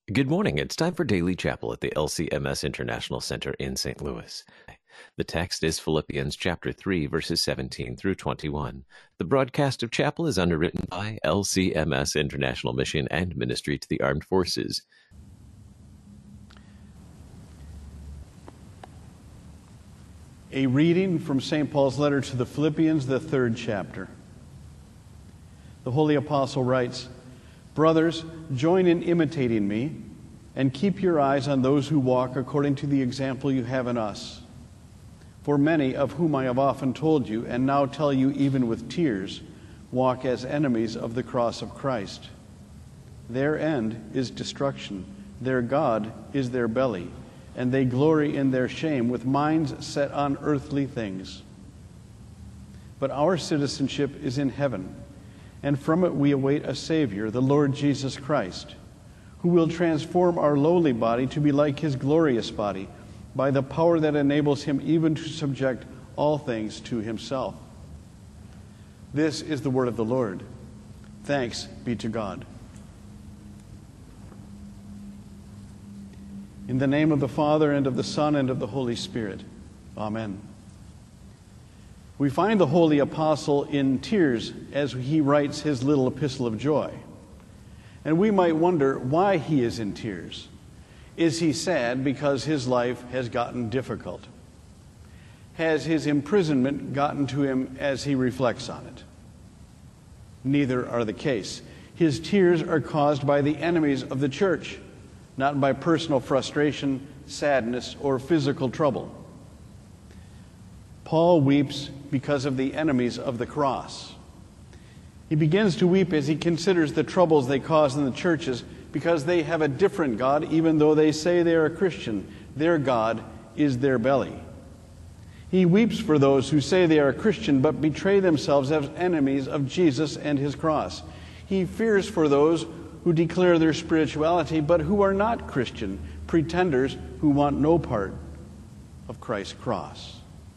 Good morning. It's time for Daily Chapel at the LCMS International Center in St. Louis. The text is Philippians chapter 3, verses 17 through 21. The broadcast of chapel is underwritten by LCMS International Mission and Ministry to the Armed Forces. A reading from St. Paul's letter to the Philippians, the 3rd chapter. The Holy Apostle writes, "Brothers, join in imitating me, and keep your eyes on those who walk according to the example you have in us. For many, of whom I have often told you, and now tell you even with tears, walk as enemies of the cross of Christ. Their end is destruction, their God is their belly, and they glory in their shame with minds set on earthly things. But our citizenship is in heaven, and from it we await a Savior, the Lord Jesus Christ, who will transform our lowly body to be like his glorious body, by the power that enables him even to subject all things to himself." This is the word of the Lord. Thanks be to God. In the name of the Father, and of the Son, and of the Holy Spirit. Amen. We find the Holy Apostle in tears as he writes his little epistle of joy. And we might wonder why he is in tears. Is he sad because his life has gotten difficult? Has his imprisonment gotten to him as he reflects on it? Neither are the case. His tears are caused by the enemies of the church, not by personal frustration, sadness, or physical trouble. Paul weeps because of the enemies of the cross. He begins to weep as he considers the troubles they cause in the churches because they have a different God, even though they say they are a Christian. Their God is their belly. He weeps for those who say they are a Christian but betray themselves as enemies of Jesus and his cross. He fears for those who declare their spirituality but who are not Christian, pretenders who want no part of Christ's cross.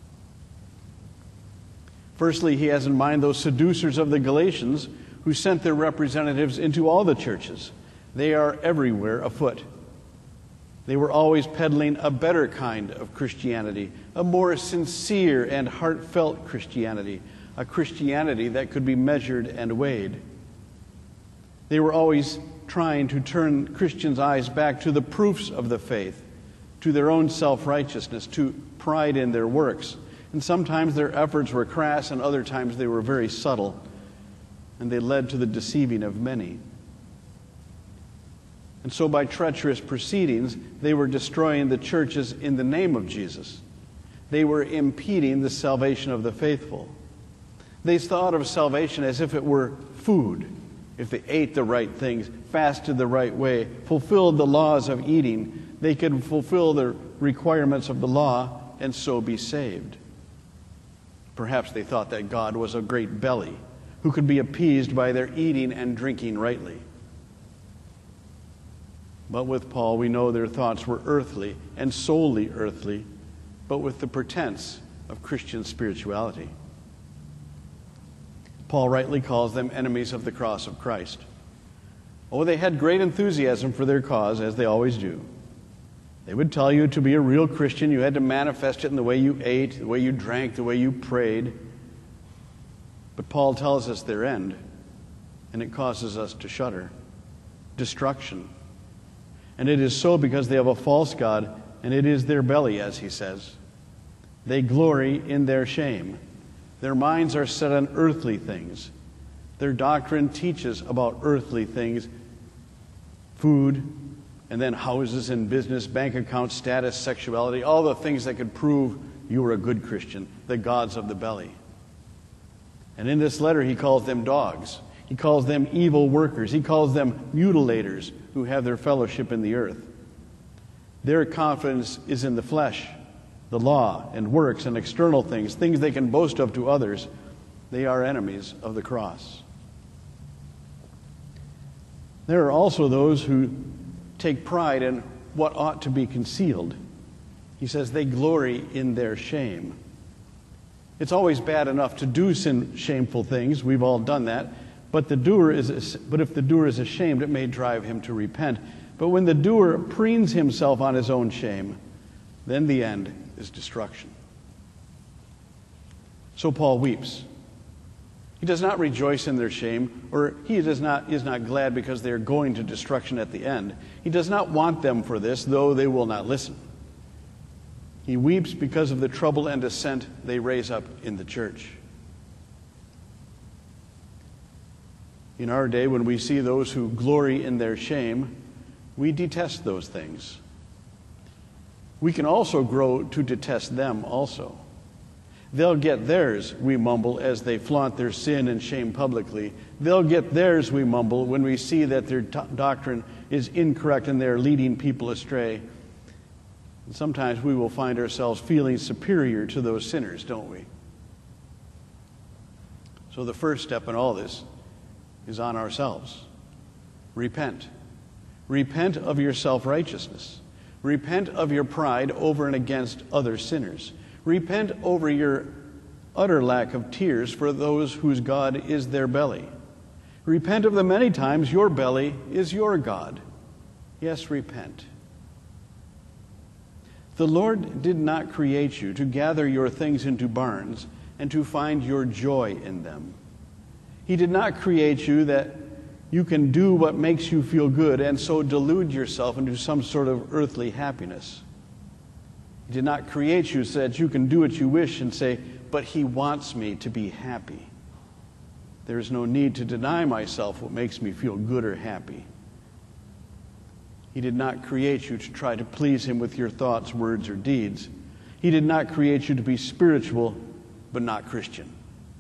Firstly, he has in mind those seducers of the Galatians who sent their representatives into all the churches. They are everywhere afoot. They were always peddling a better kind of Christianity, a more sincere and heartfelt Christianity, a Christianity that could be measured and weighed. They were always trying to turn Christians' eyes back to the proofs of the faith, to their own self-righteousness, to pride in their works. And sometimes their efforts were crass, and other times they were very subtle, and they led to the deceiving of many. And so by treacherous proceedings, they were destroying the churches in the name of Jesus. They were impeding the salvation of the faithful. They thought of salvation as if it were food. If they ate the right things, fasted the right way, fulfilled the laws of eating, they could fulfill the requirements of the law and so be saved. Perhaps they thought that God was a great belly who could be appeased by their eating and drinking rightly. But with Paul, we know their thoughts were earthly and solely earthly, but with the pretense of Christian spirituality. Paul rightly calls them enemies of the cross of Christ. Oh, they had great enthusiasm for their cause, as they always do. They would tell you to be a real Christian, you had to manifest it in the way you ate, the way you drank, the way you prayed. But Paul tells us their end, and it causes us to shudder. Destruction. And it is so because they have a false God, and it is their belly, as he says. They glory in their shame. Their minds are set on earthly things. Their doctrine teaches about earthly things, food, and then houses and business, bank accounts, status, sexuality, all the things that could prove you were a good Christian, the gods of the belly. And in this letter, he calls them dogs. He calls them evil workers. He calls them mutilators who have their fellowship in the earth. Their confidence is in the flesh, the law and works and external things, things they can boast of to others. They are enemies of the cross. There are also those who take pride in what ought to be concealed. He says they glory in their shame. It's always bad enough to do shameful things. We've all done that. But if the doer is ashamed, it may drive him to repent. But when the doer preens himself on his own shame, then the end is destruction. So Paul weeps. He does not rejoice in their shame, or he is not glad because they are going to destruction at the end. He does not want them for this, though they will not listen. He weeps because of the trouble and dissent they raise up in the church. In our day, when we see those who glory in their shame, we detest those things. We can also grow to detest them also. They'll get theirs, we mumble, as they flaunt their sin and shame publicly. They'll get theirs, we mumble, when we see that their doctrine is incorrect and they're leading people astray. And sometimes we will find ourselves feeling superior to those sinners, don't we? So the first step in all this is on ourselves. Repent. Repent of your self-righteousness. Repent of your pride over and against other sinners. Repent over your utter lack of tears for those whose God is their belly. Repent of the many times your belly is your God. Yes, repent. The Lord did not create you to gather your things into barns and to find your joy in them. He did not create you that you can do what makes you feel good and so delude yourself into some sort of earthly happiness. He did not create you so that you can do what you wish and say, but He wants me to be happy. There is no need to deny myself what makes me feel good or happy. He did not create you to try to please Him with your thoughts, words, or deeds. He did not create you to be spiritual, but not Christian.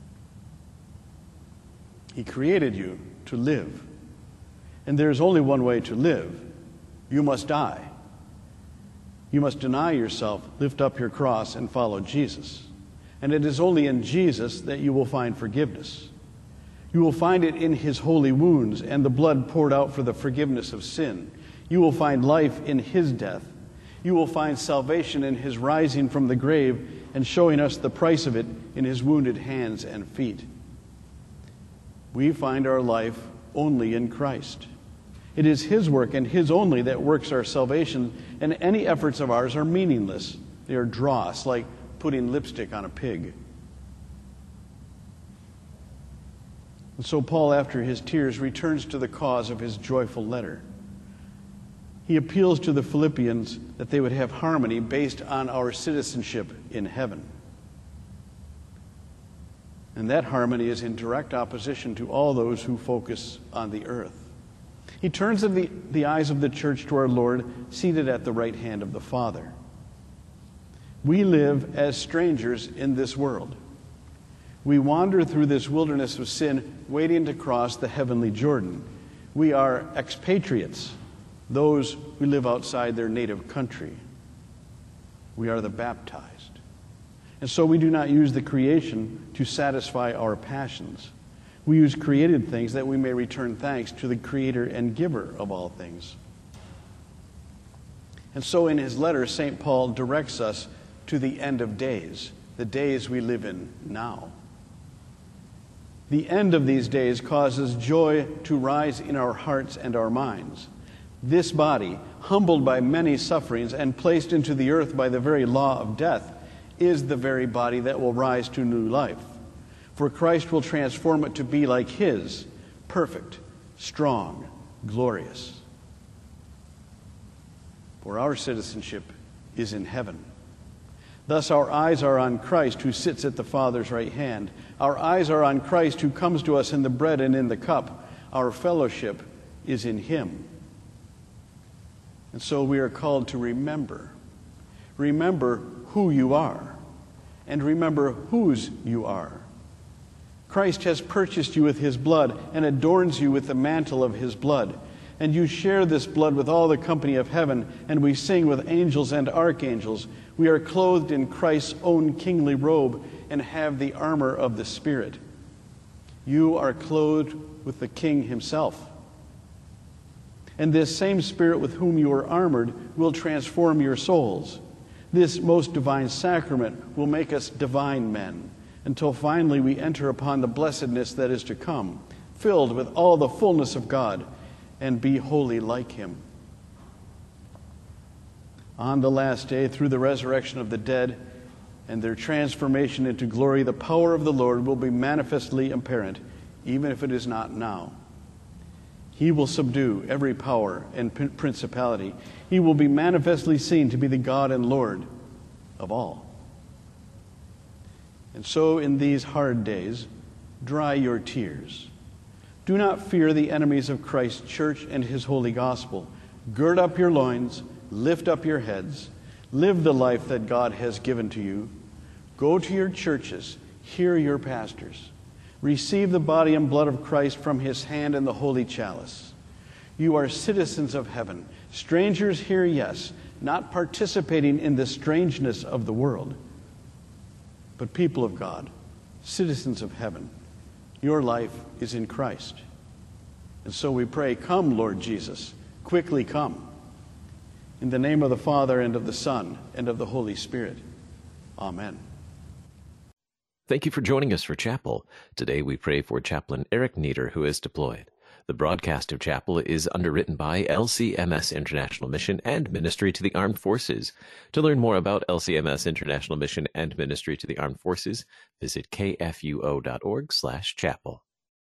He created you to live. And there is only one way to live. You must die. You must deny yourself, lift up your cross, and follow Jesus. And it is only in Jesus that you will find forgiveness. You will find it in His holy wounds and the blood poured out for the forgiveness of sin. You will find life in His death. You will find salvation in His rising from the grave and showing us the price of it in His wounded hands and feet. We find our life only in Christ. It is His work and His only that works our salvation, and any efforts of ours are meaningless. They are dross, like putting lipstick on a pig. And so Paul, after his tears, returns to the cause of his joyful letter. He appeals to the Philippians that they would have harmony based on our citizenship in heaven. And that harmony is in direct opposition to all those who focus on the earth. He turns the eyes of the church to our Lord, seated at the right hand of the Father. We live as strangers in this world. We wander through this wilderness of sin, waiting to cross the heavenly Jordan. We are expatriates, those who live outside their native country. We are the baptized. And so we do not use the creation to satisfy our passions. We use created things that we may return thanks to the Creator and Giver of all things. And so in his letter, St. Paul directs us to the end of days, the days we live in now. The end of these days causes joy to rise in our hearts and our minds. This body, humbled by many sufferings and placed into the earth by the very law of death, is the very body that will rise to new life. For Christ will transform it to be like His, perfect, strong, glorious. For our citizenship is in heaven. Thus our eyes are on Christ who sits at the Father's right hand. Our eyes are on Christ who comes to us in the bread and in the cup. Our fellowship is in Him. And so we are called to remember. Remember who you are, and remember whose you are. Christ has purchased you with His blood and adorns you with the mantle of His blood. And you share this blood with all the company of heaven, and we sing with angels and archangels. We are clothed in Christ's own kingly robe and have the armor of the Spirit. You are clothed with the King Himself. And this same Spirit with whom you are armored will transform your souls. This most divine sacrament will make us divine men, until finally we enter upon the blessedness that is to come, filled with all the fullness of God, and be holy like Him. On the last day, through the resurrection of the dead and their transformation into glory, the power of the Lord will be manifestly apparent, even if it is not now. He will subdue every power and principality. He will be manifestly seen to be the God and Lord of all. And so in these hard days, dry your tears. Do not fear the enemies of Christ's church and his holy gospel. Gird up your loins, lift up your heads, live the life that God has given to you. Go to your churches, hear your pastors. Receive the body and blood of Christ from his hand in the holy chalice. You are citizens of heaven, strangers here, yes, not participating in the strangeness of the world, but people of God, citizens of heaven. Your life is in Christ. And so we pray, come, Lord Jesus, quickly come. In the name of the Father, and of the Son, and of the Holy Spirit. Amen. Thank you for joining us for Chapel. Today we pray for Chaplain Eric Nieder, who is deployed. The broadcast of Chapel is underwritten by LCMS International Mission and Ministry to the Armed Forces. To learn more about LCMS International Mission and Ministry to the Armed Forces, visit kfuo.org/chapel.